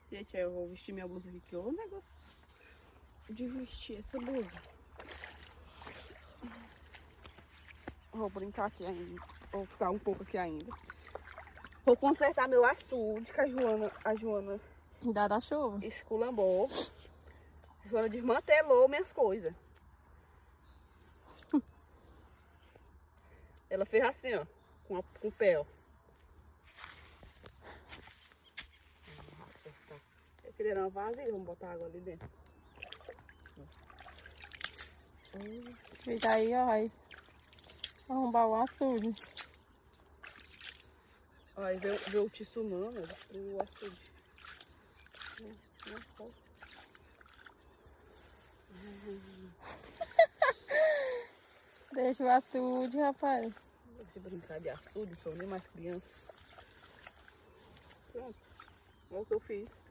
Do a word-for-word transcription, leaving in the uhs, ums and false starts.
Gente, aí eu vou vestir minha blusa aqui, que é o negócio de vestir essa blusa. Vou brincar aqui ainda. Vou ficar um pouco aqui ainda. Vou consertar meu açude, que a Joana, a Joana Cuidado da chuva. esculambou. A Joana desmantelou minhas coisas. Ela fez assim, ó, com, a, com o pé, ó. Nossa, tá. Eu queria dar uma vazia, vamos botar água ali dentro. Esse vídeo aí, ó, vai arrombar o açude. Aí veio, veio o tsunami, destruiu o açude. Deixa o açude, rapaz. Deixa eu brincar de açude, não sou nem mais criança. Pronto, olha o que eu fiz.